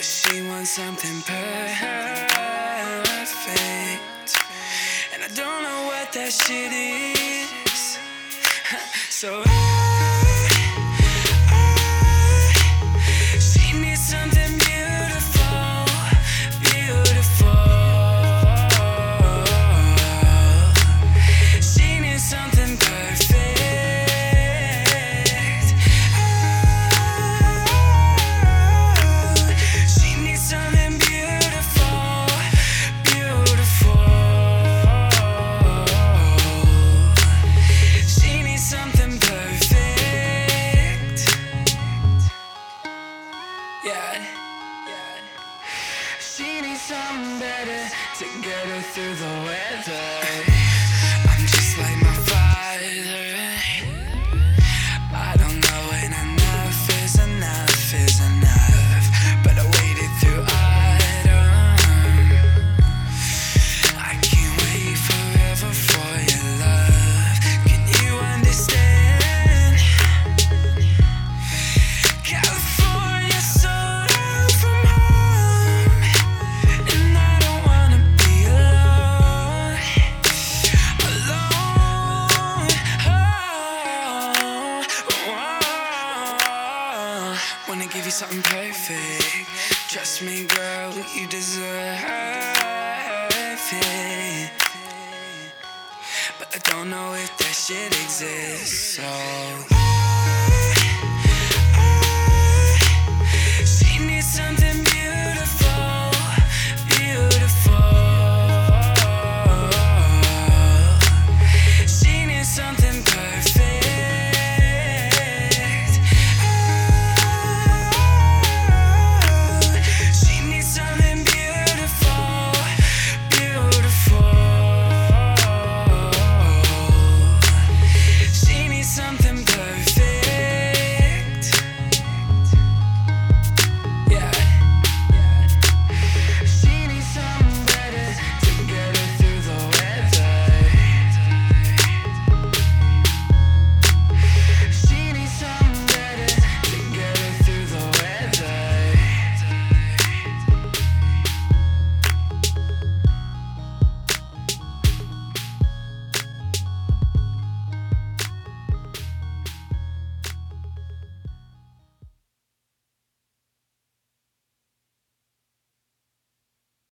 She wants something perfect, and I don't know what that shit is. So she needs something beautiful, beautiful. She needs something perfect. She needs something beautiful, beautiful. She needs something perfect. Yeah. She needs something better to get her through the weather. I'm just like my father. I don't know when enough is enough is enough, but I waited through autumn. I can't wait forever for your love. Can you understand? California so far from home, and I don't wanna be alone, alone. Wanna give you something perfect. Trust me, girl, you deserve it. But I don't know if that shit exists, so